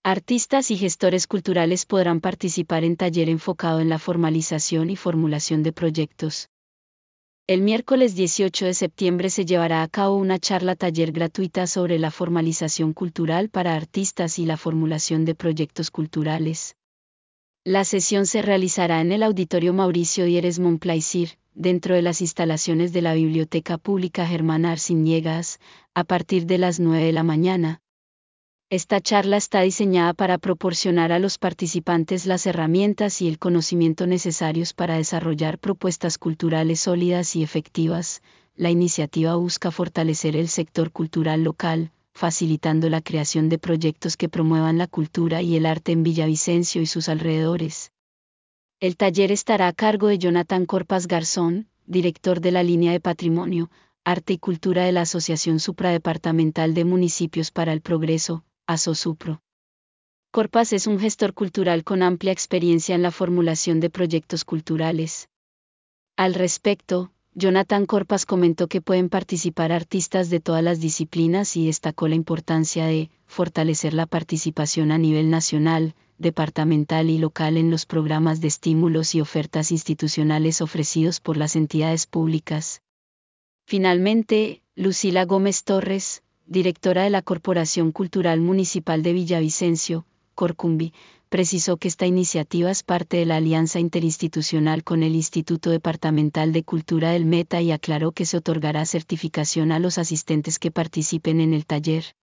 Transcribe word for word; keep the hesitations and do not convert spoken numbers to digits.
Artistas y gestores culturales podrán participar en taller enfocado en la formalización y formulación de proyectos. El miércoles dieciocho de septiembre se llevará a cabo una charla taller gratuita sobre la formalización cultural para artistas y la formulación de proyectos culturales. La sesión se realizará en el Auditorio Mauricio Dieres Montplaisir, dentro de las instalaciones de la Biblioteca Pública Germán Arciniegas, a partir de las nueve de la mañana. Esta charla está diseñada para proporcionar a los participantes las herramientas y el conocimiento necesarios para desarrollar propuestas culturales sólidas y efectivas. La iniciativa busca fortalecer el sector cultural local, facilitando la creación de proyectos que promuevan la cultura y el arte en Villavicencio y sus alrededores. El taller estará a cargo de Jonathan Corpas Garzón, director de la línea de Patrimonio, Arte y Cultura de la Asociación Supradepartamental de Municipios para el Progreso, ASOSUPRO. Corpas es un gestor cultural con amplia experiencia en la formulación de proyectos culturales. Al respecto, Jonathan Corpas comentó que pueden participar artistas de todas las disciplinas y destacó la importancia de fortalecer la participación a nivel nacional, departamental y local en los programas de estímulos y ofertas institucionales ofrecidos por las entidades públicas. Finalmente, Lucila Gómez Torres, directora de la Corporación Cultural Municipal de Villavicencio, Corcumbi, precisó que esta iniciativa es parte de la alianza interinstitucional con el Instituto Departamental de Cultura del Meta y aclaró que se otorgará certificación a los asistentes que participen en el taller.